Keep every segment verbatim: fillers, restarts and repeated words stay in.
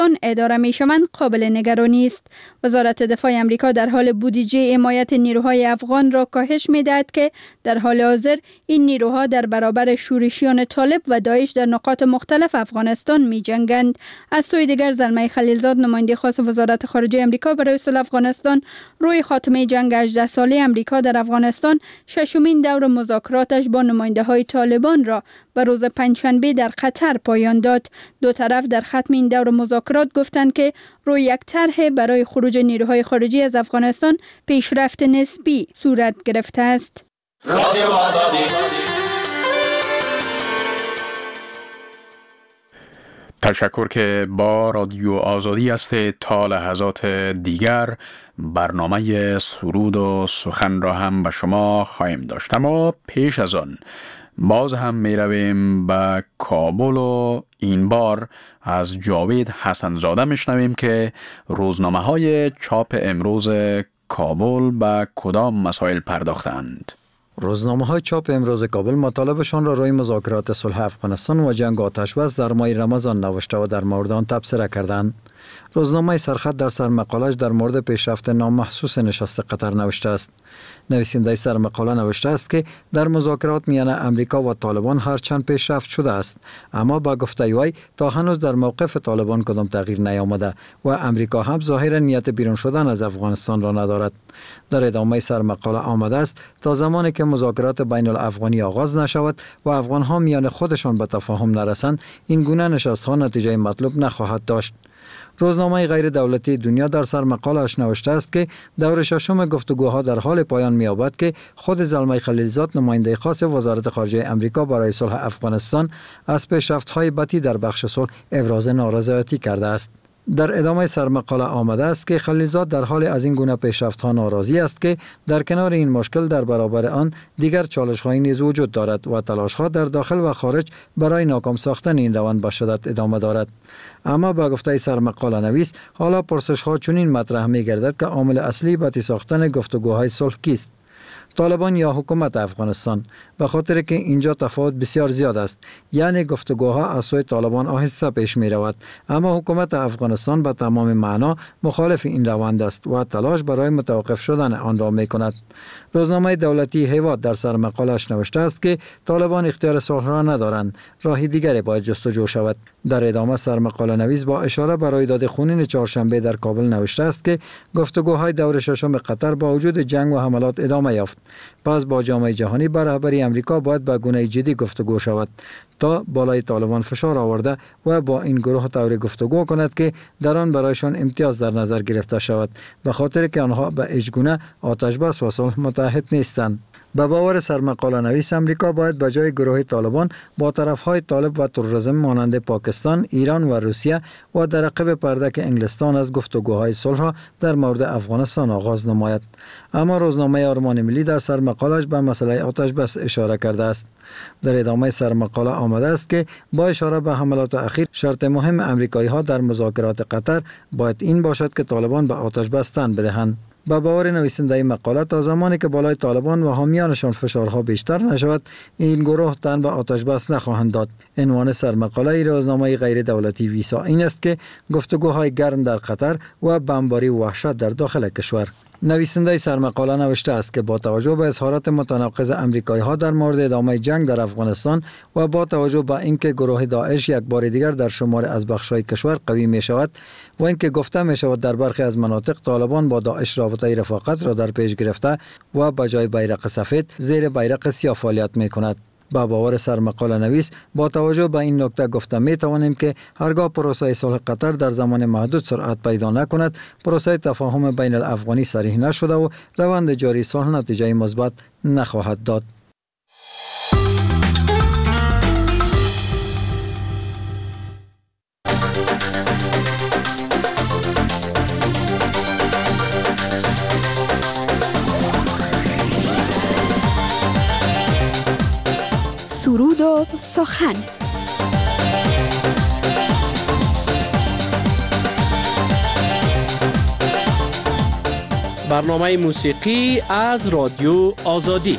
اداره می شوند قابل نگرانی است. وزارت دفاع امریکا در حال بودجه حمایت نیروهای افغان را کاهش می دهد که در حال حاضر این نیروها در برابر شورشیان طالب و داعش در نقاط مختلف افغانستان می جنگند. از سوی دیگر زلمه خلیلزاد نماینده خاص وزارت خارجه امریکا برای صلح افغانستان روی خاتمه جنگ هجده ساله امریکا در افغانستان ششمین دور مذاکراتش با نماینده های طالبان را به روز پنجشنبه در قطر پایان داد. دو طرف در ختم این دور مذاکرات گفتند که روی یک طرح برای خروج نیروهای خارجی از افغانستان پیشرفت نسبی صورت گرفته است. رادیو آزادی. تشکر که با رادیو آزادی هستید. تا لحظات دیگر برنامه سرود و سخن را هم به شما خواهیم داشت، اما پیش از آن باز هم می رویم به کابل و این بار از جاوید حسن زاده می شنویم که روزنامه های چاپ امروز کابل به کدام مسائل پرداختند. روزنامه های چاپ امروز کابل مطالبشان را روی مذاکرات صلح افغانستان و جنگ آتش بس در ماه رمضان نوشته و در مورد آن تبصره کردند. روزنامه سرخط در سرمقاله‌اش در مورد پیشرفت نامحسوس نشست قطر نوشته است. نویسنده سرمقاله نوشته است که در مذاکرات میان امریکا و طالبان هرچند پیشرفت شده است، اما با گفته وی تا هنوز در موقف طالبان کدام تغییر نیامده و امریکا هم ظاهرا نیت بیرون شدن از افغانستان را ندارد. در ادامه سرمقاله آمده است تا زمانی که مذاکرات بین الافغانی آغاز نشود و افغان‌ها میان خودشان به تفاهم نرسند، این گونه نشست‌ها نتیجه مطلوب نخواهد داشت. روزنامه غیر دولتی دنیا در سرمقاله‌اش نوشته است که دور ششم گفتگوها در حال پایان می‌یابد که خود زلمه خلیلزاد نماینده خاص وزارت خارجه امریکا برای صلح افغانستان از پیشرفت‌های بتی در بخش صلح ابراز نارضایتی کرده است. در ادامه سرمقاله آمده است که خلیلزاد در حال از این گونه پیشرفت‌ها ناراضی است که در کنار این مشکل در برابر آن دیگر چالش‌هایی نیز وجود دارد و تلاش‌ها در داخل و خارج برای ناکام ساختن این روند به شدت ادامه دارد. اما با گفته سرمقاله نویس حالا پرسش‌ها چنین مطرح می‌گردد که عامل اصلی بتی ساختن گفتگوهای صلح کیست؟ طالبان یا حکومت افغانستان؟ به خاطر که اینجا تفاوت بسیار زیاد است. یعنی گفتگوها از سوی طالبان آهسته پیش می رود، اما حکومت افغانستان به تمام معنا مخالف این روند است و تلاش برای متوقف شدن آن را می کند. روزنامه دولتی هیواد در سرمقاله‌اش نوشته است که طالبان اختیار صلح را ندارند، راهی دیگری باید جستجو شود. در ادامه سرمقاله نویس با اشاره به رویداد خونین چهارشنبه در کابل نوشته است که گفتگوهای دور ششم قطر با وجود جنگ و حملات ادامه یافت. پس با جامعه جهانی بر رهبری امریکا باید به گونه جدی گفتگو شود تا بالای طالبان فشار آورده و با این گروه طوری گفتگو کند که در آن برایشان امتیاز در نظر گرفته شود، به خاطر که آنها به هیچ گونه آتش بس و صلح متحد نیستند. به باور سرمقاله نویس امریکا باید به جای گروه طالبان با طرفهای طالب و تروریسم مانند پاکستان، ایران و روسیه و در عقب پرده که انگلستان از گفتگوهای صلح را در مورد افغانستان آغاز نماید. اما روزنامه آرمان ملی در سرمقاله‌اش به مسئله آتش بس اشاره کرده است. در ادامه سرمقاله آمده است که با اشاره به حملات اخیر شرط مهم امریکایی‌ها در مذاکرات قطر باید این باشد که طالبان به آتش بس تن بدهند. با باور نویسنده مقاله تا زمانی که بالای طالبان و حامیانشان فشارها بیشتر نشود، این گروه تن به آتش بس نخواهند داد. عنوان سرمقاله روزنامه غیر دولتی ویسا این است که گفتگوهای گرم در قطر و بمباری و وحشت در داخل کشور. نویسنده سرمقاله نوشته است که با توجه به اظهارات متناقض آمریکایی‌ها در مورد ادامه جنگ در افغانستان و با توجه به اینکه گروه داعش یک بار دیگر در شمار از بخش‌های کشور قوی می شود و اینکه گفته می شود در برخی از مناطق طالبان با داعش رابطه رفاقت را در پیش گرفته و به جای بیرق سفید زیر بیرق سیاه فعالیت می کند. با باور سرمقاله نویس با توجه به این نکته گفته می توانیم که هرگاه پروسه صلح قطر در زمان محدود سرعت پیدا نکند، پروسه تفاهم بین الافغانی صریح نشده و روند جاری صلح نتیجه مثبت نخواهد داد. سرود و سخن. برنامه موسیقی از رادیو آزادی.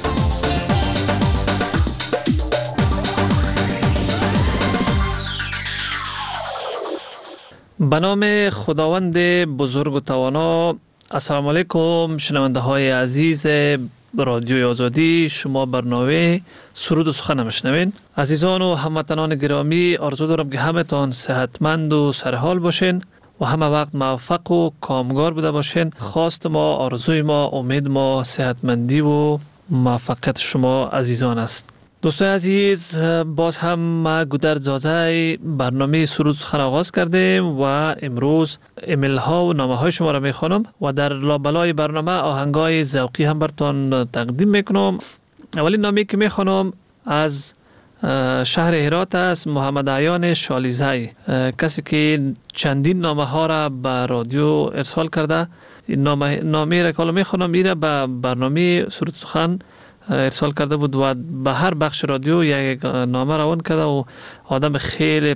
به نام خداوند بزرگ و توانا. السلام علیکم شنونده های عزیز رادیوی آزادی. شما برنامه سرود و سخن میشنوین. عزیزان و هموطنان گرامی، آرزو دارم که همتان صحتمند و سرحال باشین و همه وقت موفق و کامگار بوده باشین. خواست ما، آرزوی ما، امید ما صحتمندی و موفقیت شما عزیزان است. دوستان عزیز، باز هم ما گودر زازای برنامه سرود سخن آغاز کردیم و امروز ایمیل ها و نامه های شما را میخوانم و در لابلای برنامه آهنگای ذوقی هم براتون تقدیم میکنم. اولین نامه که میخوانم از شهر هرات است، محمد عیان شالیزی، کسی که چندین نامه ها را به رادیو ارسال کرده. این نامه نامه را که میخوانم میره به برنامه سرود سخن ارسال کرده بود و به هر بخش رادیو یک نامه روان کرده و آدم خیلی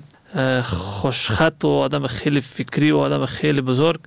خوشخط و آدم خیلی فکری و آدم خیلی بزرگ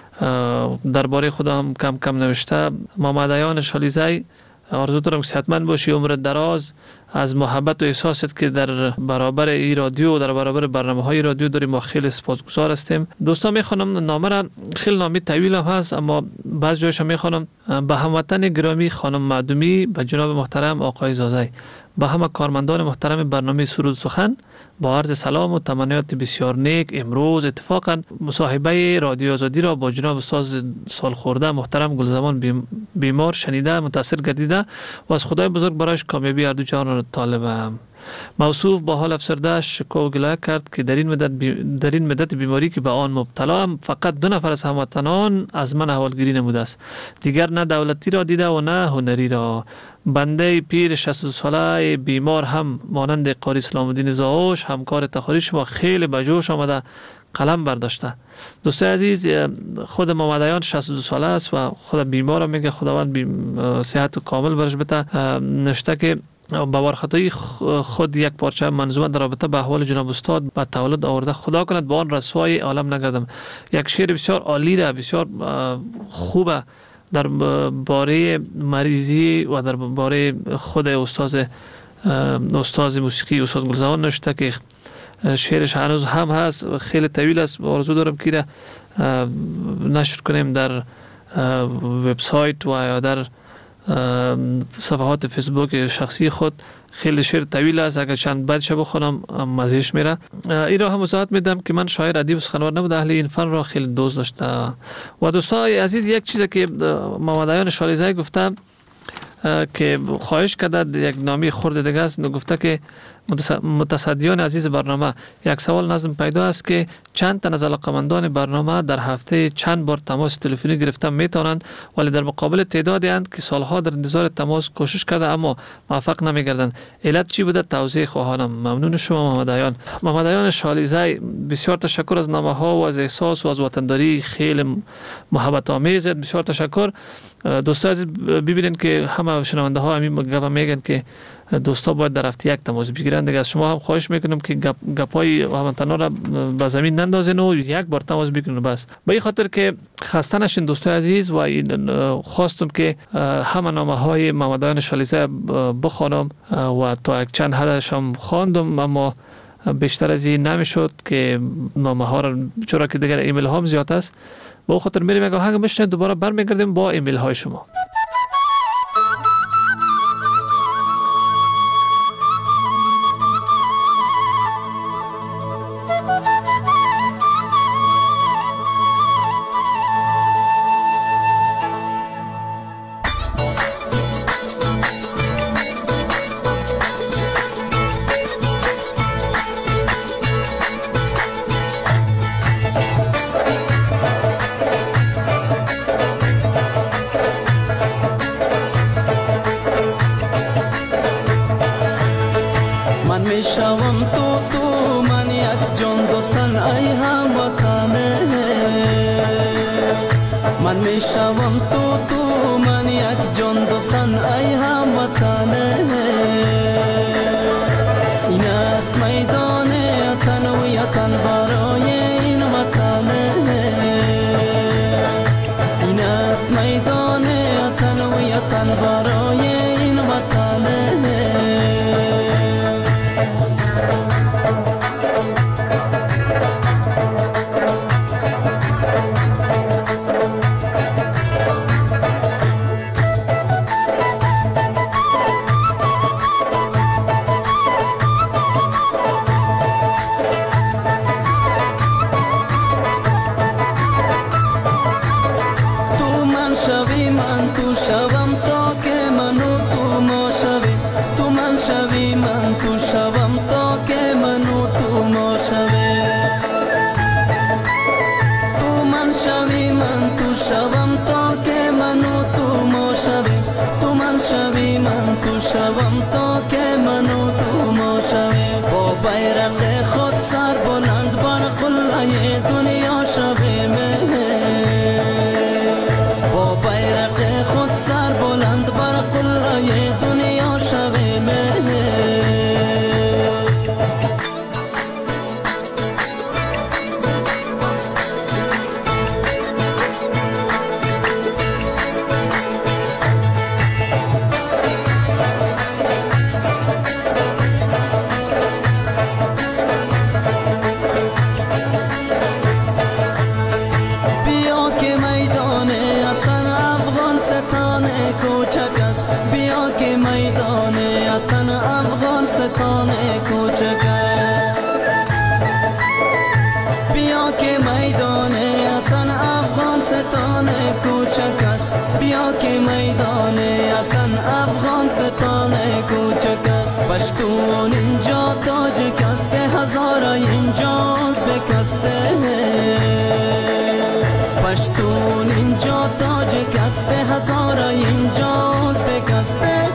درباره خدا هم کم کم نوشته. محمد عیان شالیزی، آرزو دارم که صحتمند باشی، عمر دراز، از محبت و احساست که در برابر این رادیو و در برابر برنامه های رادیو داریم ما خیلی سپاسگزار هستیم. دوستان میخوانم نامه را، خیلی نامه طویل هم هست اما بعض جایش هم میخوانم. به هموطن گرامی خانم معدومی، به جناب محترم آقای زازی، به همه کارمندان محترم برنامه سرود سخن با عرض سلام و تمنیات بسیار نیک. امروز اتفاقا مصاحبه رادیو آزادی را با جناب استاد سالخورده محترم گلزمان بیمار شنیده متاثر گردیده و از خدای بزرگ برایش کامیابی هر دو جهان را طالبم. موصوف با حال افسرده شکوه و گله کرد که در این مدت بی... در این مدت بیماری که به آن مبتلا هم فقط دو نفر از هموطنان از من احوالگیری نموده است، دیگر نه دولتی را دیده و نه هنری را. بنده پیر شصت و دو ساله بیمار هم مانند قاری اسلام الدین زاوش همکار تخاری شما خیلی به جوش آمده قلم برداشته. دوستای عزیز، خود محمد عیان شصت و دو ساله است و خود بیمار میگه خداوند بی... صحت کامل برش بده. نوشته که با وارخطایی خود یک پارچه منظومه در رابطه به احوال جناب استاد به تولد آورده. خدا کند با آن رسوای عالم نگردم. یک شعر بسیار عالی را، بسیار خوبه در باره مریضی و در باره خود استاد استاد موسیقی استاد گلزمان نوشته که شعرش هنوز هم هست، خیلی طویل است. آرزو دارم که نشر کنیم در وبسایت و یا در صفحات فیسبوک شخصی خود. خیلی شعر طویل است، اگر چند بیت شب بخونم مزهش میره. این را هم وضاحت میدم که من شاعر ادیب و سخنور نبوده، اهل این فن را خیلی دوست داشته. و دوستای عزیز، یک چیزی که محمد عیان شالیزی گفته که خواهش کرده، یک نامی خورده دیگه است، گفته که متصدیان عزیز برنامه، یک سوال نظم پیدا است که چند تن از علاقمندان برنامه در هفته چند بار تماس تلفنی گرفتن میتونند، ولی در مقابل تعدادی اند که سالها در انتظار تماس کوشش کرده اما موفق نمیگردند. علت چی بوده؟ توضیح خواهانم. ممنون شما محمد عیان. محمد عیان شالیزی، بسیار تشکر از نامه ها و از احساس و از وطنداری خیلی محبت آمیز. بسیار تشکر. دوستان عزیز، ببینید که همه شنونده ها همین گپ میگن که دوستا باید در هفته یک تماس بگیرند. دیگه از شما هم خواهش میکنم که گپ گپای هموطنا را به زمین نندازین و یک بار تماس بگیرین بس. به این خاطر که خسته نشین دوستای عزیز، و خواستم که همه نامه های محمد عیان شالیزی بخوانم و تا یک چند حدش هم خواندم اما بیشتر از این نمیشد که نامه ها را، چرا که دیگر ایمیل ها هم زیاد است. به خاطر میریم یک آهنگ میشنیم، دوباره برمیگردیم با ایمیل های شما. شوی من تو شوم تا که من و تو ما شویم تو من شوی من تو شوم تا که من و تو ما شویم با بیرق خود سر بلند بر قله دنیا شویم با بیرق خود سر بلند بر قله دنیا شویم پشتون اینجا تاج کسته هزار اینجاز بکسته پشتون اینجا تاج کسته هزار اینجاز بکسته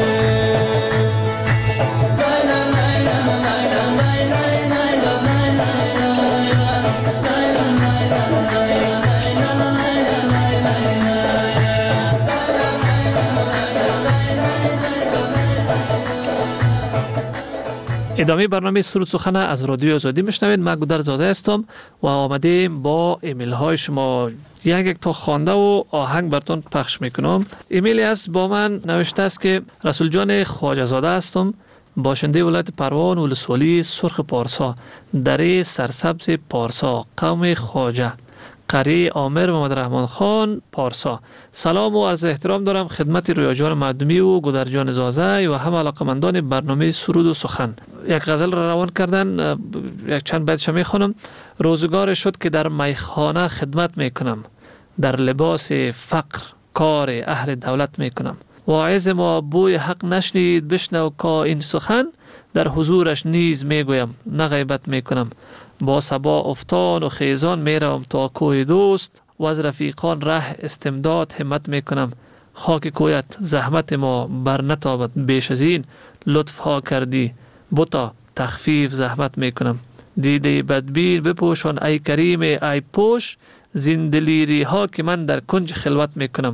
ادامه برنامه سرود سخن از رادیو آزادی میشنوید. من گودرز زاده هستم و آمدیم با ایمیل های شما یک یک تا خوانده و آهنگ براتون پخش میکنم. ایمیلی است با من نوشته است که رسول جان خواجه زاده هستم، باشنده ولایت پروان ولسوالی سرخ پارسا، دره سرسبز پارسا، قوم خواجه، قریه عامر محمد رحمان خان پارسا. سلام و عرض احترام دارم خدمت رویا جان معدومی و گودر جان زازه و همه علاقمندان برنامه سرود و سخن. یک غزل را روان کردن، یک چند بیتش میخوانم. روزگار شد که در میخانه خدمت میکنم، در لباس فقر کار اهل دولت میکنم. واعظ ما بوی حق نشنید بشنو که این سخن، در حضورش نیز میگویم نه غیبت میکنم. با صبا افتان و خیزان میروم تا کوه دوست، و از رفیقان ره استمداد همت میکنم. خاک کویت زحمت ما بر نتابد بیش از این، لطف ها کردی بتا تخفیف زحمت میکنم. دیده بدبین بپوشان ای کریم ای پوش، زندلیری ها که من در کنج خلوت میکنم.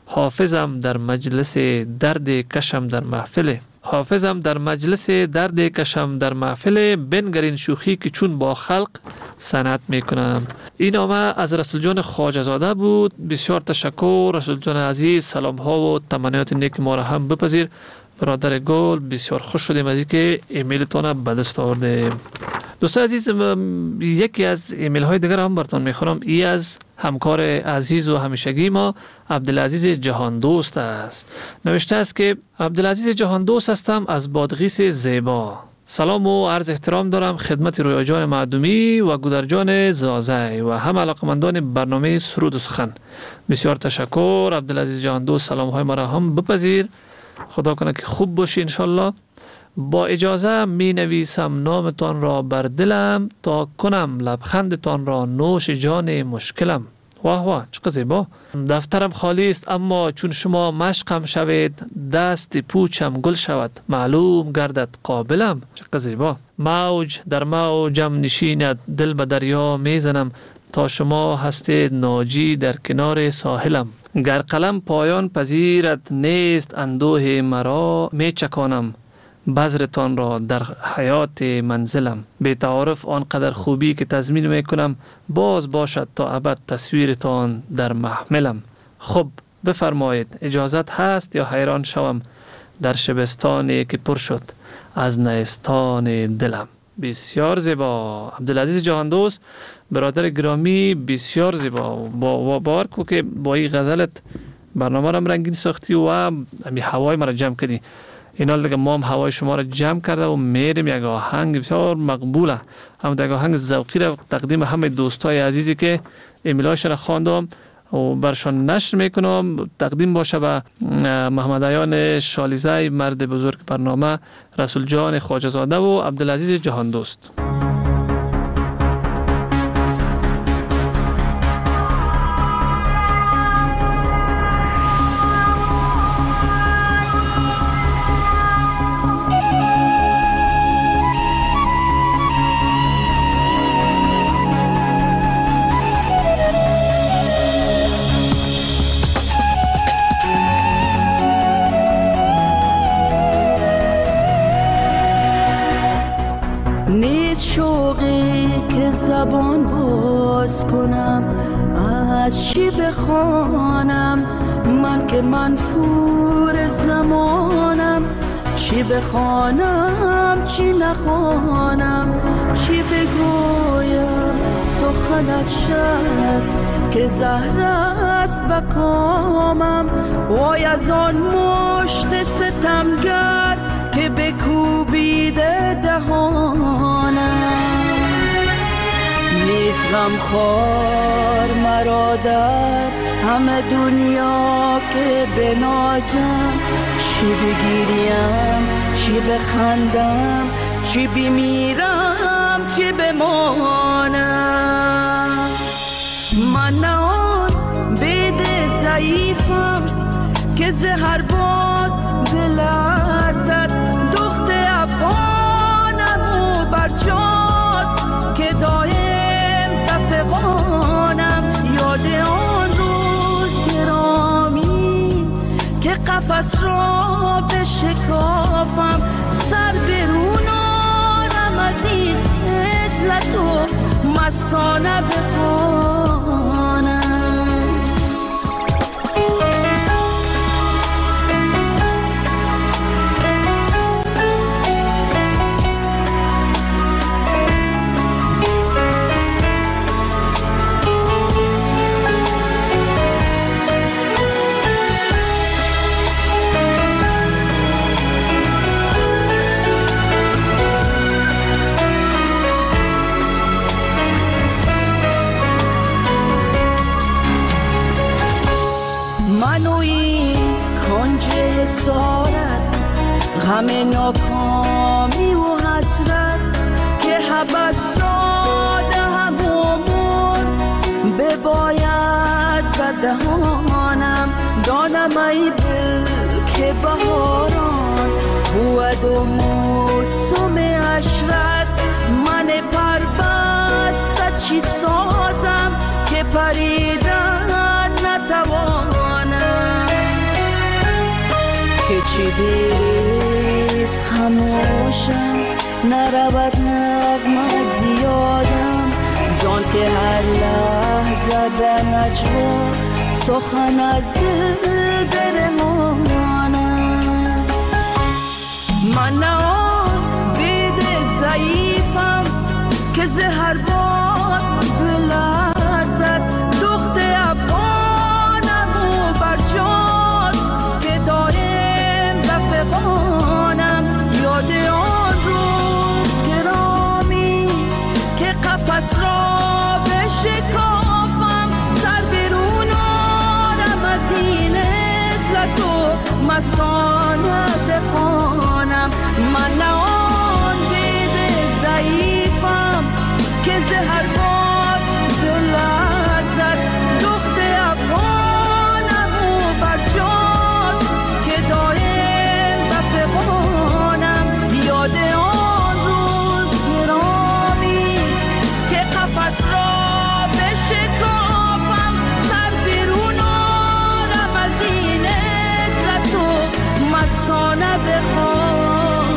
حافظم در مجلس درد کشم در محفل، حافظم در مجلس درد کشم در محفل، بنگرین شوخی که چون با خلق صنعت میکنم. این نامه از رسول جان خواجه زاده بود. بسیار تشکر رسول جان عزیز، سلام ها و تمنیات نیک ما را هم بپذیر. برادر گل بسیار خوش شدیم از اینکه ایمیلتون به دست آوردیم. دوستان عزیز، یکی از ایمیل های دیگر هم براتون میخونم. ای از همکار عزیز و همیشگی ما عبدالعزیز جهان دوست است. نوشته است که عبدالعزیز جهان دوست هستم از بادغیس زیبا. سلام و عرض احترام دارم خدمت رویا جان معدومی و گودر جان زازه و هم علاقمندان برنامه سرود و سخن. بسیار تشکر عبدالعزیز جهان دوست، سلام های ما را هم بپذیر. خدا کنه که خوب باشی انشالله. با اجازه می نویسم نامتان را بر دلم، تا کنم لبخندتان را نوش جان مشکلم. واه واه چقدر زیبا. دفترم خالی است اما چون شما مشقم شوید، دست پوچم گل شود معلوم گردد قابلم. چقدر زیبا. موج در موجم نشیند دل به دریا میزنم، تا شما هستید ناجی در کنار ساحلم. گر قلم پایان پذیرد نیست اندوه مرا، می چکانم بذرتان را در حیات منزلم. به تعارف آنقدر خوبی که تضمین میکنم، باز باشد تا ابد تصویرتان در محملم. خب بفرمایید اجازت هست یا حیران شوم در شبستانی که پر شد از نیستان دلم. بسیار زیبا عبدالعزیز جهان دوست، برادر گرامی، بسیار زیبا. با باور کو که با این غزلت برنامه را رنگین ساختی و همی هوای مرا جمع کردی. اینا دیگه ما هم هوای شما را جمع کرده و میریم یک آهنگ بسیار مقبوله، هم یک آهنگ ذوقی را تقدیم همه دوستای عزیزی که ایمیلاشون خواندم و برشان نشر میکنم تقدیم باشه به محمد عیان شالیزه، مرد بزرگ برنامه، رسول جان خواجه زاده و عبدالعزیز جهان دوست. از چی بخوانم من که منفور زمانم؟ چی بخوانم چی نخوانم، چی بگویم سخن از شب که زهر است بکامم. وای از آن مشت ستمگر که بکوبیده دهانم. نیست غمخوار مرا در همه دنیا که بنازم. چی بگیریم چی بخندم، چی بمیرم چی بمانم. من نه آن بید ضعیفم که زهر باد بلرزد. دخت افغانم و برجاست که دایم تفقانم. یاد آن روز گرامی که قفس را بشکافم. سر برون آرم از این عزلت و مستانه بخوانم. غم ناکامی و حسرت که حبس ساده همون بباید بدهانم. دانم ای دل که بهاران بود و موسم عشرت. من پربسته چی سازم که پریدن نتوانم. که چی دیست خموشم نرود نغمه زیادم. زان که هر لحظه در نجوا سخن از دل برمانم. من نه آن بید ضعیفم که زهر باد بلرزد. دخت افغانم و برجاست که دایم بفقانم. یاد آن روز گرامی که قفس را بشکافم. سر برون آرم از این عزلت و مستانه بخوانم. من نه آن بید ضعیفم که زهر باد بلرزد. دخت افغانم و برجاست که دایم بفقانم. یاد آن روز گرامی که قفس را بشکافم. سر بیرون آرم از این عزت و مستانه بخوانم.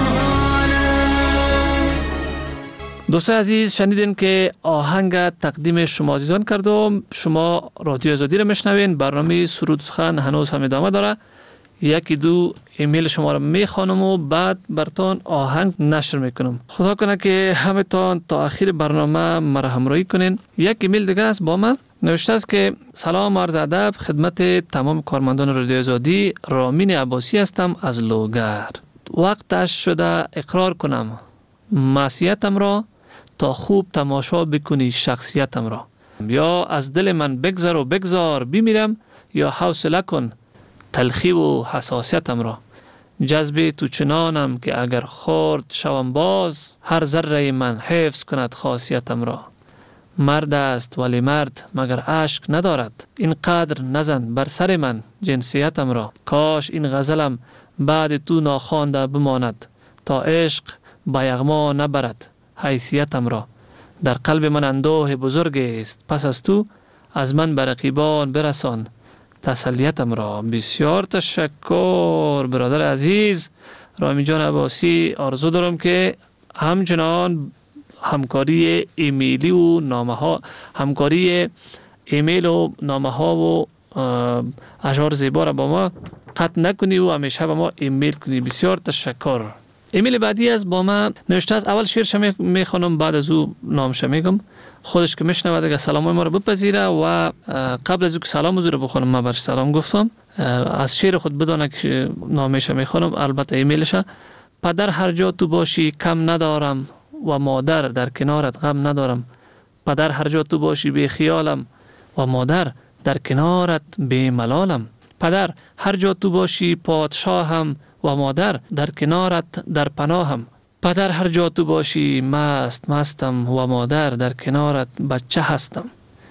دوستان عزیز، شنیدین که آهنگ تقدیم شما عزیزان کردم. شما رادیو آزادی را میشنوین. برنامه سرود سخن هنوز هم ادامه داره. یکی دو ایمیل شما را میخوانم و بعد برتان آهنگ نشر میکنم. خدا کنه که همتان تا آخر برنامه مرا همراهی کنین. یک ایمیل دیگه است با من نوشته است که سلام عرض ادب خدمت تمام کارمندان رادیو آزادی. رامین عباسی هستم از لوگر. وقتش شده اقرار کنم معصیتم را تا خوب تماشا بکنی شخصیتم را. یا از دل من بگذر و بگذار بمیرم، یا حوصله کن تلخی و حساسیتم را. جذب تو چنانم که اگر خورد شوم باز، هر ذره من حفظ کند خاصیتم را. مرد است ولی مرد مگر عشق ندارد، اینقدر نزن بر سر من جنسیتم را. کاش این غزلم بعد تو ناخوانده بماند، تا عشق با یغما نبرد حیثیتم را. در قلب من اندوه بزرگ است، پس از تو از من به رقیبان برسان تسلیتم را. بسیار تشکر برادر عزیز رامین جان عباسی. آرزو دارم که همچنان همکاری ایمیلی و نامه ها، همکاری ایمیل و نامه ها و اشعار زیبا را با ما قطع نکنی و همیشه با ما ایمیل کنی. بسیار تشکر. ایمیل بعدی از با ما نوشته است. اول شعرش میخوانم، بعد از او نامش میگم. خودش که میشنوه دیگه سلام ما رو بپذیره و قبل از او که سلام از او رو بخونم ما برش سلام گفتم. از شعر خود بدانه که نامش میخوانم، البته ایمیلش. پدر هر جا تو باشی کم ندارم و مادر در کنارت غم ندارم. پدر هر جا تو باشی بی خیالم و مادر در کنارت بی ملالم. پدر هر جا تو باشی پادشاهم و مادر در کنارت در پناهم. پدر هر جا تو باشی مست مستم و مادر در کنارت بچه هستم.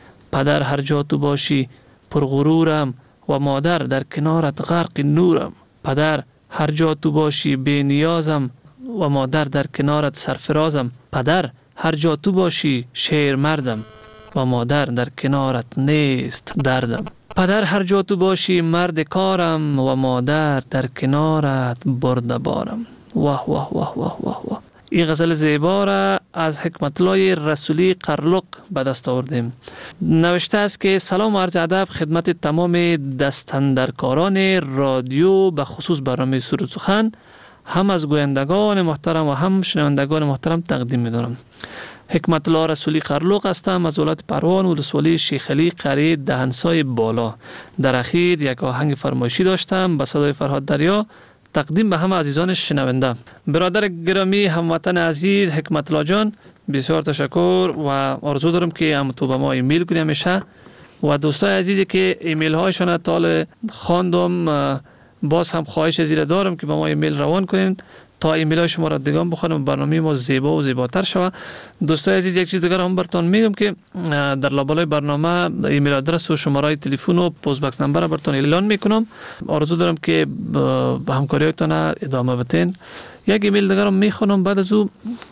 پدر هر جا تو باشی پرغرورم و مادر در کنارت غرق نورم. پدر هر جا تو باشی بی نیازم و مادر در کنارت سرفرازم. پدر هر جا تو باشی شیر مردم و مادر در کنارت نیست دردم. پدر هر جا تو باشی مرد کارم و مادر در کنارت برده بارم. واه واه واه واه واه واه. این غزل زیبا را از حکمت الله رسولی قرلق به دست آوردیم. نوشته است که سلام و عرض ادب خدمت تمام دستاندرکاران رادیو، به خصوص برنامه سرود سخن، هم از گویندگان محترم و هم شنوندگان محترم تقدیم می‌دارم. حکمت الله رسولی قرلق هستم از ولایت پروان، ولسوالی شیخ علی، قریه دهنسای بالا. در اخیر یک آهنگ فرمایشی داشتم به صدای فرهاد دریا، تقدیم به همه عزیزان شنونده. برادر گرامی هموطن عزیز حکمت الله جان، بسیار تشکر و آرزو دارم که هم تو به ما ایمیل کنی همیشه، و دوستای عزیزی که ایمیل هایشان تا خواندم، باز هم خواهش زیر دارم که به ما ایمیل روان کنین تا ایمیل های شما را دیگه بخونم، برنامه ما زیبا و زیباتر شود. دوستای عزیز یک چیز دیگر هم براتون میگم که در لابلای برنامه ایمیل آدرس و شماره تلفن و پست باکس نمبر براتون اعلان میکنم. آرزو دارم که به همکاریتون ادامه بدین. یک ایمیل دیگر هم میخونم، بعد از او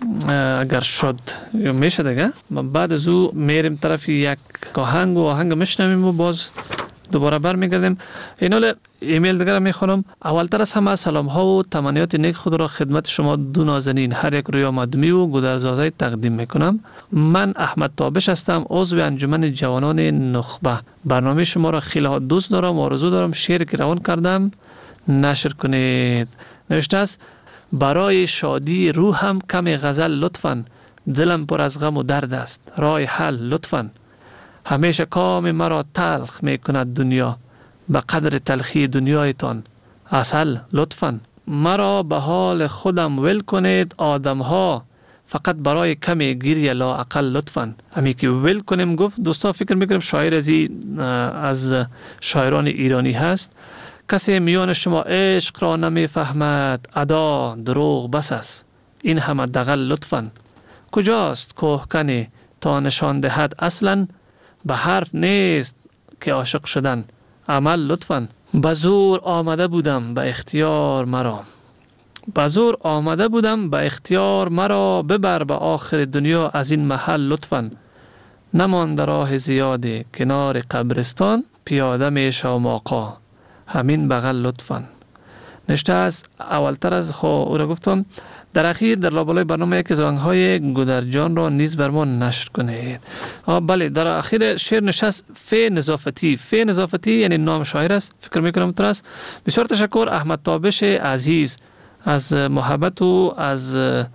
اگر شد میشه دیگه بعد از او میریم طرف یک آهنگ و آهنگ میشنویم و باز دوباره برمیگردیم. اینال ایمیل دیگر میخونم. اولتر از همه سلام ها و تمنیات نیک خود را خدمت شما دو نازنین هر یک رویا مدمی و گودرزازی تقدیم میکنم. من احمد تابش هستم، عضو انجمن جوانان نخبه. برنامه شما را خیلی دوست دارم و آرزو دارم شعری که روان کردم نشر کنید. نوشته است: برای شادی روحم کم غزل لطفاً، دلم پر از غم و درد است رای حل لطفاً. همیشه کام مرا تلخ می کند دنیا، به قدر تلخی دنیایتان عسل لطفاً. مرا به حال خودم ول کنید آدم ها، فقط برای کمی گریه لا اقل لطفاً. همی که ول کنیم گفت دوستا، فکر میکنم شاعر ازی از شاعران ایرانی هست. کسی میان شما عشق را نمی فهمد، ادا دروغ بس است این همه دغل لطفاً. کجاست کوهکنی تا نشان دهد اصلاً، به حرف نیست که عاشق شدن عمل لطفاً. بزور آمده بودم به اختیار مرا، بزور آمده بودم به اختیار مرا، ببر به آخر دنیا از این محل لطفاً. نمانده راه زیادی کنار قبرستان، پیاده می شوم آقا همین بغل لطفاً. نشته از اولتر از خو او را گفتم. در اخیر در لابلای برنامه یک از آهنگ‌های گودرجان را نیز بر ما نشر کنید. بله، در اخیر شعر نشست فی نظافتی. فی نظافتی یعنی نام شاعر است، فکر میکنم تر است. بسیار تشکر احمد تابش عزیز از محبت و از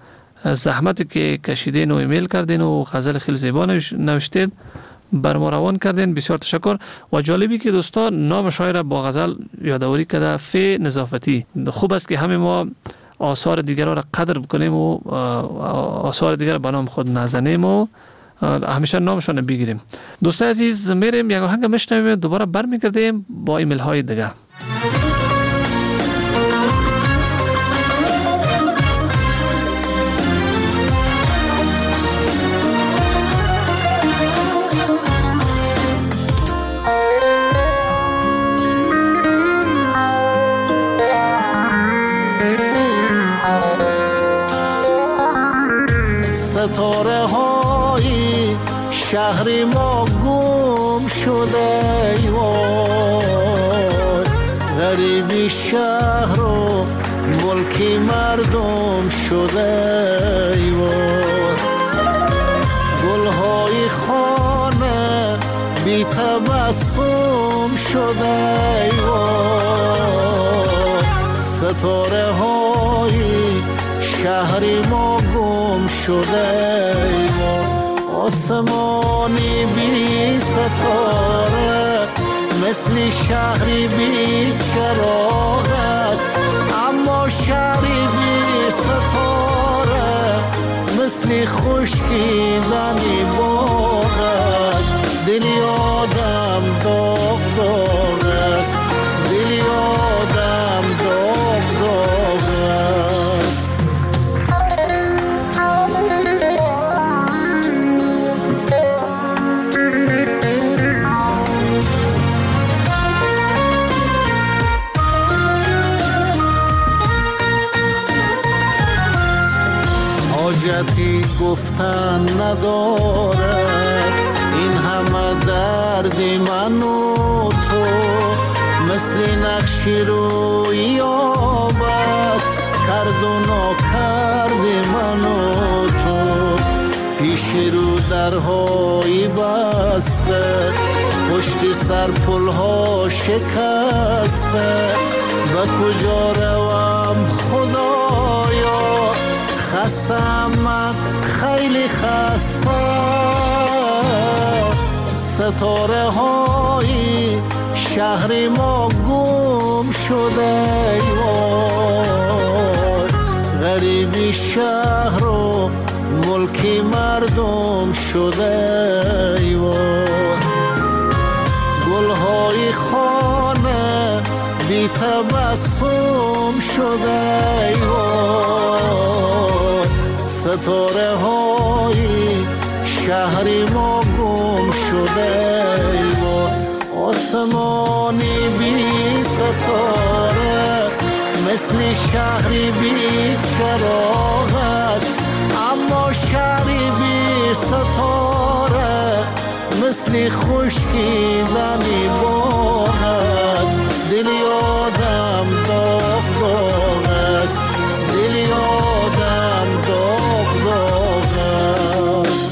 زحمتی که کشیدین و ایمیل کردین و غزل خیلی زیبا نوشتید بر ما روان کردین. بسیار تشکر. و جالبی که دوستان نام شاعر با غزل یادآوری کرده، فی نظافتی. خوب است که همه ما آثار دیگر را قدر بکنیم و آثار دیگر به نام خود نزنیم و همیشه نامشان بگیریم. دوستان عزیز، میریم یک آهنگ میشنویم، دوباره برمیگردیم با ایمیل های دیگه. ستاره های شهر ما گم شده ای وای، غریبی شهر و ملکی مردم شده ای وای. گل های خانه بی بی تبسم شده ایوان، ستاره های شهری ما گم شده ایوان. آسمانی بی ستاره مثل شهری بی چراغ است، اما شهری بی ستاره مثل خشکیدنی باغ است. دلی آدم داغ داغ است، دلی آدم داغ داغ است. حاجتی گفتن ندارد این همه درد من و تو، مثل نقشی روی آب است کرد و ناکرد من و تو. پیش رو درهایی بسته، پشت سر پلها شکسته، به کجا روم خدایا، خستم من خیلی خسته. ستاره های شهر ما گم شده ایوان، غریبی شهر و ملک مردم شده ایوان. گلهای خانه بی تبسم شده ایوان، ستاره های شهری ما گم شده ایوان. آسمانی بی ستاره مثل شهری بی چراغ است، اما شهری بی ستاره مثل خشکیدنی باغ است. دلی آدم داغ داغ است، دلی آدم داغ داغ است.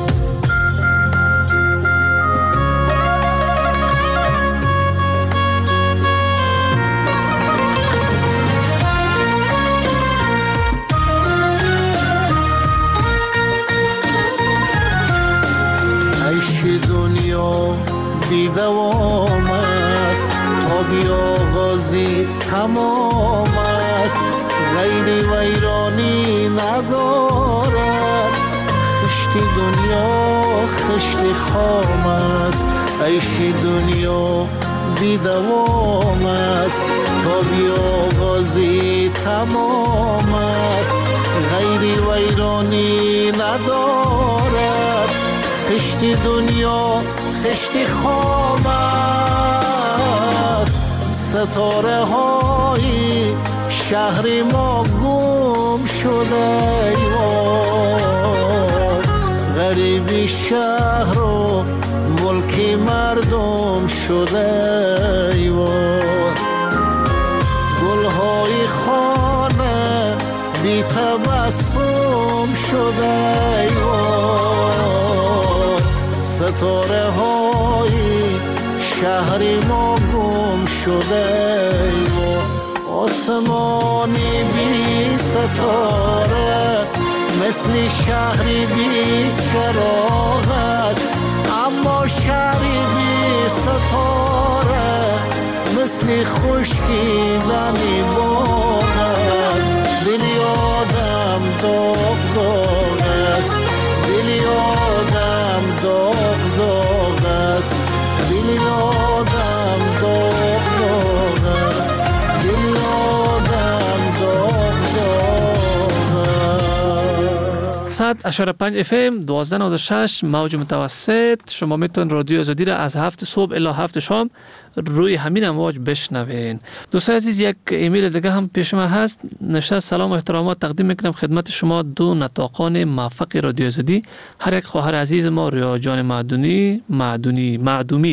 دنیا بی دوام است، تا بی آغازی تمام است، غیری ویرانی ندارد. خشتی دنیا خشتی خام است، عیشی دنیا بی دوام است، تا بی آغازی تمام است، غیری ویرانی ندارد. خشتی دنیا خشتی خام است، ستاره های شهر ما گم شده ایوان، غریبی شهر و ملک مردم شده ایوان. گلهای خانه بی تبسم شده ایوان، ستاره های شهر ما گم شده ایوان. آسمانی بی ستاره مثل شهری بی چراغ است، اما شهری بی ستاره مثل خشکیدنی باغ است. دلی آدم داغ داغ است، دلی آدم داغ داغ است، دلی آدم داغ داغ است، دلی آدم داغ داغ است. صد اشاره پنج اف ام دوازده نود و شش موج متوسط. شما میتون رادیو آزادی را از هفت صبح الی هفت شام روی همین امواج بشنوین. دوستان عزیز، یک ایمیل دیگه هم پیش ما هست. نوشته سلام و احترامات تقدیم میکنم خدمت شما دو نطاقان موفق رادیو آزادی، هر یک خواهر عزیز ما ریا جان معدونی معدونی معدومی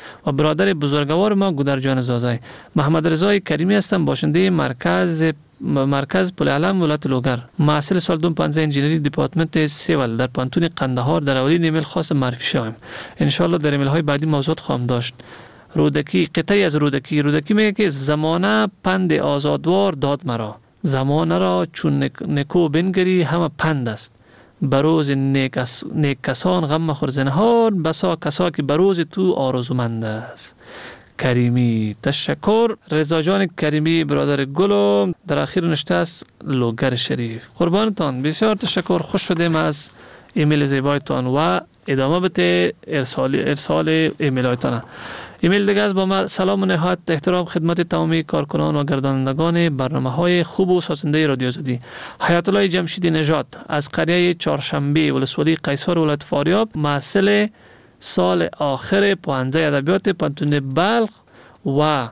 و برادر بزرگوار ما گودرجان زازای. محمد رضای کریمی هستم، باشنده مرکز مرکز پل علم ولایت لوگر. محصل سال دو هزار و پنج انجینری دیپارتمنت سیول در پانتون قندهار در اولین ایمیل خاص معرفی شوم. ان شاء الله در ایمیل های بعدی موضوعات خواهم داشت. رودکی، قطعی از رودکی. رودکی میگه که زمانه پند آزادوار داد مرا، زمانه را چون نکو بنگری همه پند است. بروز نیک, اس... نیک کسان غم مخور زنهار، بسا کسا که بروز تو آرزومند است. کریمی. تشکر. رضا جان کریمی برادر گلو در اخیر نشته است لوگر شریف. قربانتان، بسیار تشکر. خوش شدیم از ایمیل زیبایتان و ادامه بده ارسال ارسال ایمیل هایتان. ایمیل دیگه از با ما: سلام و نهایت احترام خدمت تمامی کارکنان و گردانندگان برنامه‌های خوب و سازنده رادیو آزادی. حیات الله جمشیدی نژاد از قریه چهارشنبه ولسوالی قیصر ولایت فاریاب، محصل سال آخر پوهنځی ادبیات پانتون بلخ و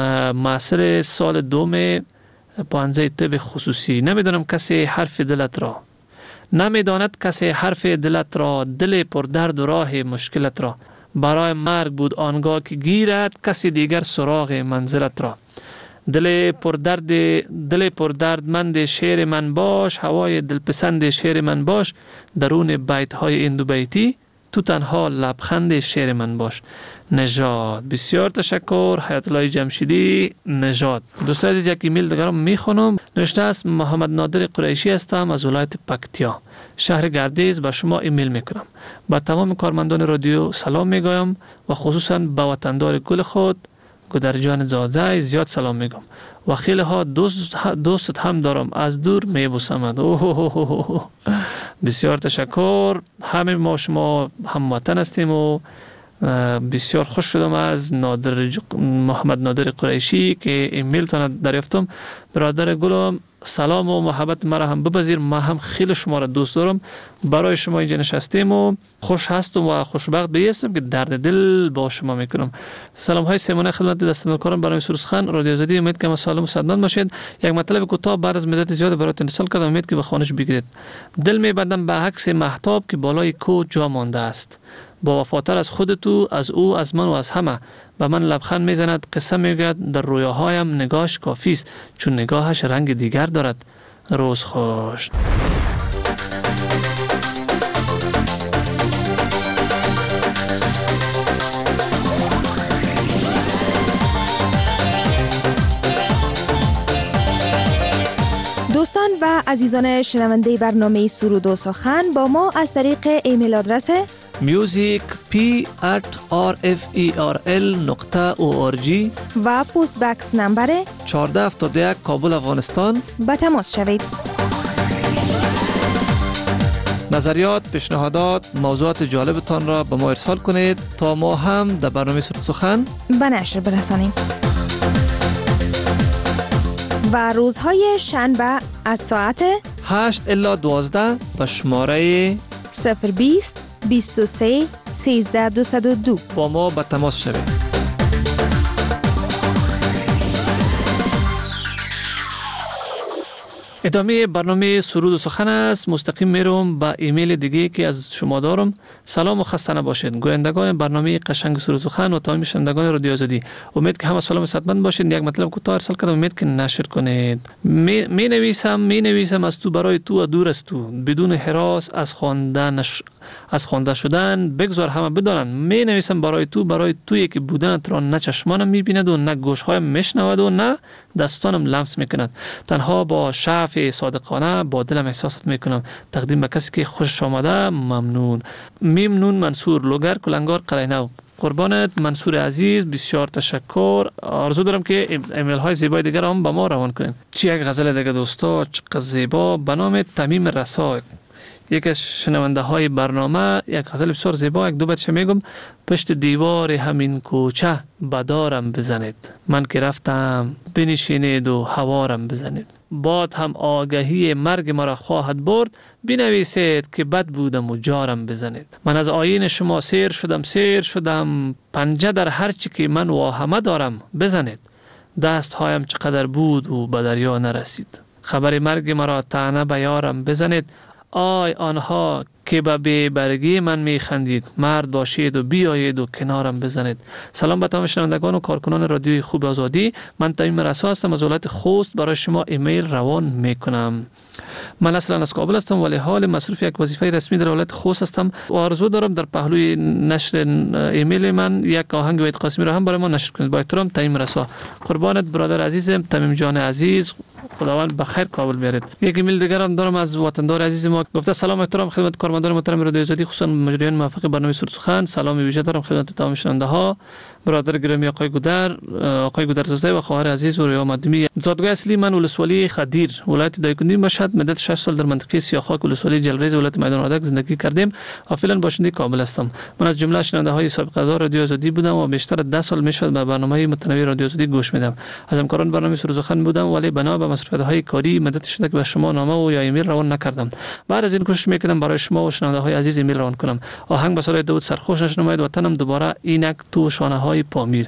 محصل سال دوم پوهنځی طب خصوصی. نمیدانم کسی حرف دلت را نمیداند کسی حرف دلت را، دل پر درد و راه مشکلت را. برای مرگ بود آنگاه که گیرد کسی دیگر سراغ منزلت را. دل پر درد دل پر دردمند شعر من باش، هوای دلپسند شعر من باش. درون بیت های این دو بیتی تو تنها لبخند شعر من باش. نژاد. بسیار تشکر. حیات الله جمشیدی نژاد. دوستان عزیز، یک ایمیل دیگر میخونم. نوشته است: محمد نادر قریشی هستم از ولایت پکتیا، شهر گردیز. به شما ایمیل میکنم. با تمام کارمندان رادیو سلام میگویم و خصوصا به وطندار گل خود گودرجان زازای زیاد سلام میگم و خیلی ها دوست دوست هم دارم، از دور میبوسمد. اوه بسیار تشکر. همه ما شما هموطن هستیم و بسیار خوش شدم از نادر محمد نادر قریشی که ایمیل تان دریافتم. برادر گلم، سلام و محبت مرا هم بپذیر. ما هم خیلی شما را دوست دارم. برای شما اینجا نشستیم و خوش هستم و خوشبخت بیستم که درد دل با شما میکنم. سلام های سیمانه خدمت دستندرکاران برنامه سروسخان رادیو آزادی. امید که سالم و صحتمند باشید. یک مطلب کوتاه بعد از مدت زیاد براتون ارسال کردم، امید که به خانش بگیرید. دل میبندم به عکس مهتاب که بالای کو جا مانده است. با وفاتر از خود تو، از او، از من و از همه. به من لبخند میزند، قصه میگوید. در رویاهایم نگاهش کافی است، چون نگاهش رنگ دیگر دارد. روز خوش. دوستان و عزیزان شنونده برنامه سرود و سخن، با ما از طریق ایمیل آدرس music p at r f e r l نقطه او آر جی و پست بکس نمبر چهارده هفتاد و یک کابل افغانستان به تماس شوید. نظریات، پیشنهادات، موضوعات جالبتان را به ما ارسال کنید تا ما هم در برنامه سرود سخن به نشر برسانیم. و روزهای شنبه از ساعت هشت الی دوازده به شماره صفر بیست بیست و سه سیزده دویست و دو با ما به تماس شوید. ادامه برنامه سرود و سخن است. مستقیم میرم با ایمیل دیگه که از شما دارم. سلام و خسته نباشید گویندگان برنامه قشنگ سرود و سخن و تمام شنوندگان رادیو آزادی. امید که همه سلام و صحتمند باشید. یک مطلب کوتاه ارسال کردم، امید که نشر کنید. می, می نویسم می نویسم از تو برای تو و دور از تو، بدون هراس از خواندن ش... از خوانده شدن بگذار همه بدانند. می نویسم برای تو، برای تویی که بودنت را نه چشمانم میبیند و نه گوشهایم میشنود و نه دستانم لمس میکند. تنها با شعف صادقانه با دلم احساسات میکنم. تقدیم به کسی که خوش آمده. ممنون. ممنون. منصور لوگر کلنگار قلعه‌نو. قربانت منصور عزیز، بسیار تشکر. آرزو دارم که ایمیل های زیبای دیگر هم به ما روان کنید. چی یک غزل دیگه دوستا چقدر زیبا به نام تمیم رسا. یک از شنونده های برنامه یک غزل بسیار زیبا، یک دو بیتش میگم. پشت دیوار همین کوچه بدارم بزنید، من که رفتم بنشینید و هوارم بزنید. باد هم آگهی مرگ مرا خواهد برد، بنویسید که بد بودم و جارم بزنید. من از آیین شما سیر شدم سیر شدم، پنجه در هر چی که من واهمه دارم بزنید. دست هایم چقدر بود و به دریا نرسید، خبر مرگ مرا طعنه به یارم بزنید. آی آنها که به بی برگی من میخندید، مرد باشید و بیایید و کنارم بزنید. سلام به تمام شنوندگان و کارکنان رادیوی خوب آزادی. من تمیم رسا هستم از ولایت خوست. برای شما ایمیل روان میکنم. من اصلا از کابل هستم ولی حال مصروف یک وظیفه رسمی در ولایت خوست هستم و آرزو دارم در پهلوی نشر ایمیل من یک آهنگ وحید قاسمی را هم برای ما نشر کنید. با احترام تمیم رسا. قربانت برادر عزیزم تمیم جان عزیز. خداوند بخیر کابل بیارید. یک ایمیل دیگر هم دارم از وطندار عزیز ما. گفته سلام احترام خدمت کارمندان محترم رادیو آزادی خصوصا مجریان موفق برنامه سرود سخن. سلام ویژه دارم خدمت تمام شنونده ها. برادر گرامی آقای گودر، آقای گودرزاده و خواهر عزیز و ریا مدمی. زادگاه اصلی من ولسوالی خدیر ولایت دایکنی مشهد مدت شش سال در منطقه سیاخاک ولسوالی جلریز ولایت میدان وردک زندگی کردیم و فعلا باشنده کابل هستم. من از جمله شنونده های سابقه دار رادیو آزادی بودم و بیشتر ده سال میشد به برنامه متنوع رادیو آزادی گوش میدم. از همکاران برنامه سرود سخن بودم ولی بنا به مصروفیت‌های کاری مدت شده که به شما نامه و یا ایمیل روان نکردم. بعد از این کوشش میکردم برای شما و شنونده های عزیز ایمیل روان کنم. آهنگ به صدای داوود سرخوش نشنماید وطنم دوباره اینک تو شانه های پامیر.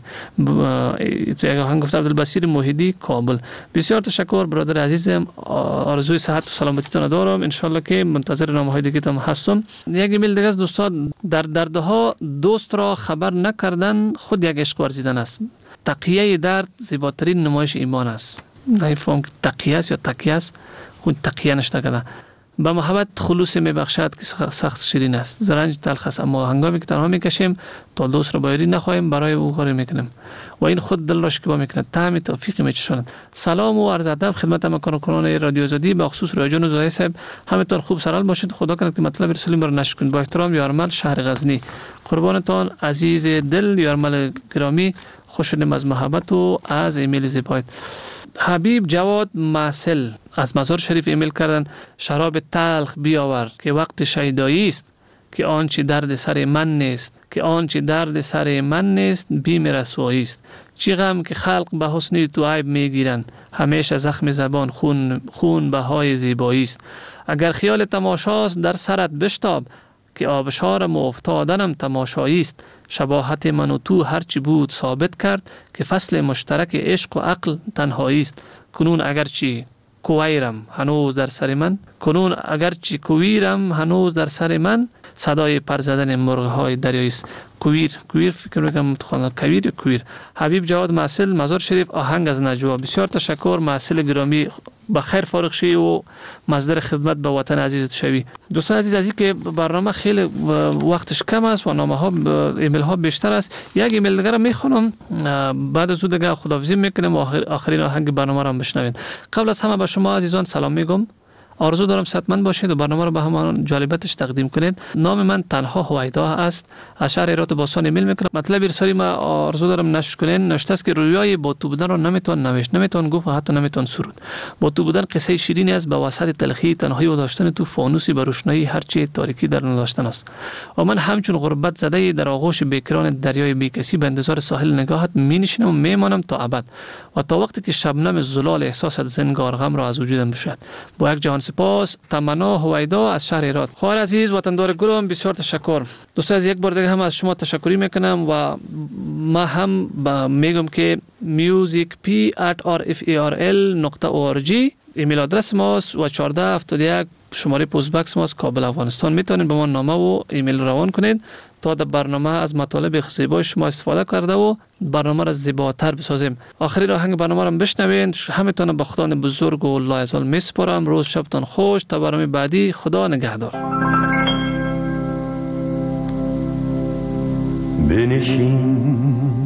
یک آهنگ گفته عبدالبصیر موحدی کابل. بسیار تشکر برادر عزیزم. آرزوی صحت و سلامتی تان دارم. ان شاء الله که منتظر نامه های دیگه تام هستم. یک ایمیل دیگه از دوستان در دردها دوست را خبر نکردن خود یک عشق ورزیدن است. تقیه درد زیباترین نمایش ایمان است. نمیفهم که تقیه است یا تقیه است. خود تقیه نشته کده. با محبت خلوص میبخشد که سخت شیرین است. زرنج تلخ است اما هنگامی که تنها میکشیم تا دوست را بایری نخواهیم برای او کاری میکنیم و این خود دل را شکیبا میکند. طعم توفیق میچشاند. سلام و عرض ادب خدمت همه کارکنان رادیو آزادی به خصوص رایجان و زاهی صاحب. همتون خوب سرحال باشید. خدا کنه که مطلب رسولیم را نشر کنید. با احترام یارمل شهر غزنی. قربانتان عزیز دل یارمل گرامی. خوش شدیم از محبت و از ایمیل زیبایت. حبیب جواد معسل از مزار شریف ایمیل کردن. شراب تلخ بیاور که وقت شیدایی است که آنچه درد سر من نیست که آنچه درد سر من نیست بیم رسوایی است. چی غم که خلق به حسن تو عیب میگیرند همیشه زخم زبان خون خون بهای زیبایی است. اگر خیال تماشاست در سرت بشتاب که آبشارم و افتادنم تماشایی است. شباهت من و تو هرچی بود ثابت کرد که فصل مشترک عشق و عقل تنهایی است. کنون اگرچه کویرم هنوز در سر من کنون اگرچه کویرم هنوز در سر من صدای پر زدن مرغ های دریایی است. کویر کویر فکر میکنم متخوانم کویر کویر. حبیب جواد معسل مزار شریف آهنگ از نجوا. بسیار تشکر معسل گرامی. بخیر فارغ شی و مصدر خدمت به وطن عزیزت شوی. دوستان عزیز از که برنامه خیلی وقتش کم است و نامه ها ایمیل ها بیشتر است. یک ایمیل دیگه میخونم بعد از اون دیگه خداحافظی میکنم و آخر آخرین آهنگ برنامه را بشنوید. قبل از همه به شما عزیزان سلام میگم. آرزو دارم صحتمند باشید و برنامه رو به همان جالبیتش تقدیم کنید. نام من تنها هویدا است. از شهر هرات باستان ایمیل میکنم. مطلب ارسالی ما آرزو دارم نشر کنین. نوشته است که رویای با تو بودن رو نمیتون نوشت، نمیتون گفت و حتی نمیتون سرود. با تو بودن قصه شیرینی است به وسط تلخی تنهایی و داشتن تو فانوسی به روشنایی هرچی تاریکی در نداشتن است. و من همچون غربت زده در آغوش بیکران دریای بیکسی به انتظار ساحل نگاهت مینشینم و میمانم تا ابد و تا وقتی که شبنم زلال احساسات زنگار غم را از وجودم بشوید. با یک جهان سپاس. تمنا هویدا از شهر هرات. خواهر عزیز وطندار گلم بسیار تشکر. دوستان از یک بار دیگه هم از شما تشکری میکنم و ما هم میگم که music p at r f a r l نقطه org ایمیل آدرس ماست و چهارده هفتاد و یک شماره پست باکس ماست کابل افغانستان. میتونید به ما نامه و ایمیل روان کنید تا در برنامه از مطالب زیبای شما استفاده کرده و برنامه را زیباتر بسازیم. آخرین آهنگ برنامه را بشنوین. همتون به خدا بزرگ و الله عزوجل میسپارم. روز شبتان خوش. تا برنامه بعدی خدا نگهدار. بنشین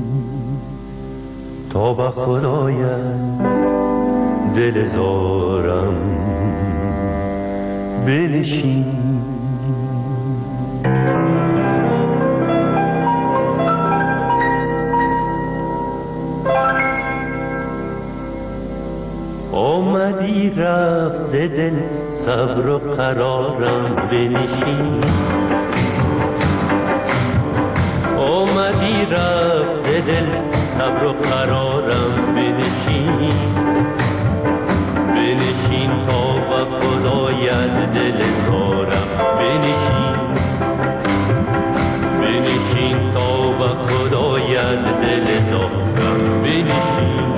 تا به خدایت دل زارم بنشین آمدی رفت ز دل صبر و قرارم بنشین آمدی رفت ز دل صبر و قرارم بنشین بنشین تا به خدایت دل زارم بنشین بنشین تا به خدایت دل زارم بنشین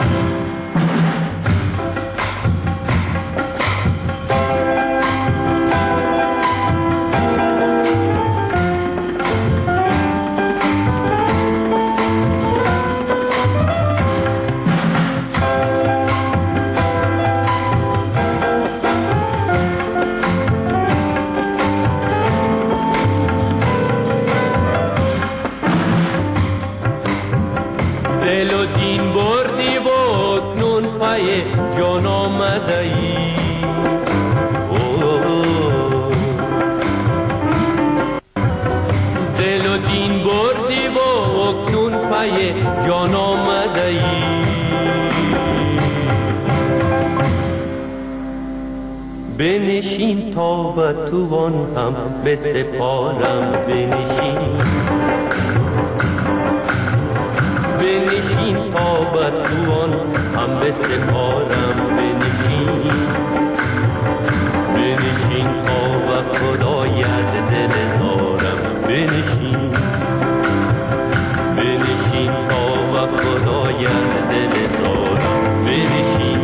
پی جان آمده ای. دل و دین بردی و اکنون پی جان آمده ای. بنشین تا به توان هم بسپارم. بنشین بنشین تا به توان هم بسپارم. بنشین بنشین تا به خدایت دل زارم. بنشین بنشین تا به خدایت دل زارم. بنشین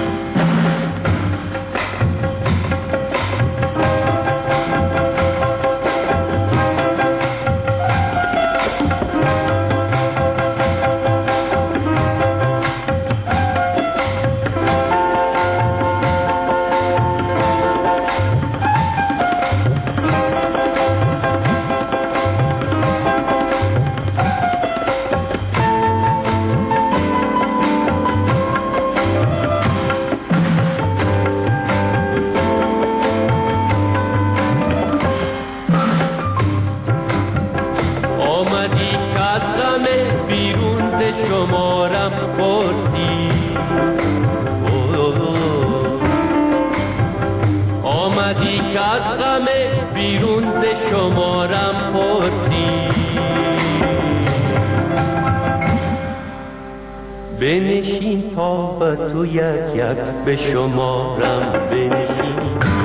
بنشین تا به تو یک یک به شمارم. بنشین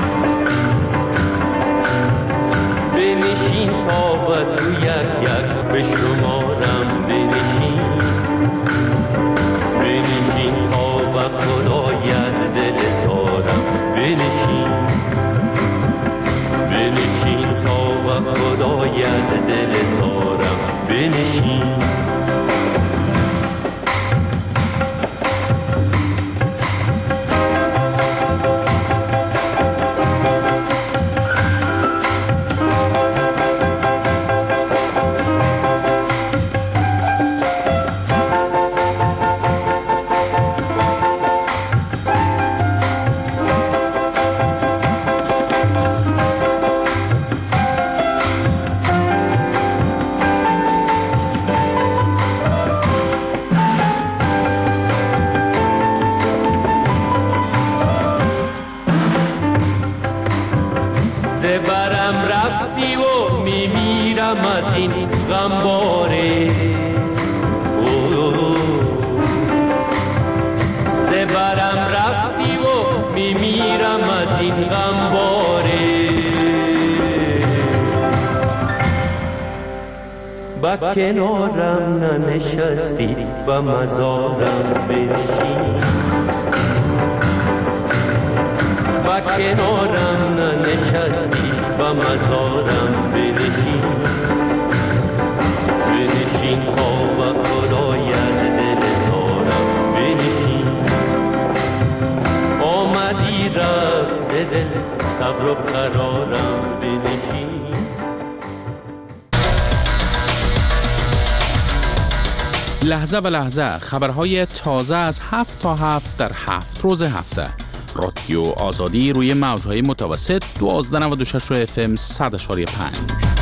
بنشین تا به تو یک یک به شمارم. بنشین بنشین تا به خدایت دل زارم. بنشین بنشین تا به خدایت دل زارم. بنشین با کنارم ننشستی و مزارم. بنشین با کنارم ننشستی و مزارم. بنشین بنشین تا به خدایت دل زارم. بنشین آمدی رفت دل صبر و قرارم. بنشین لحظه به لحظه خبرهای تازه از هفت تا هفت در هفت روز هفته. رادیو آزادی روی موجهای متوسط دوازده نود و شش اف ام صد و پنج.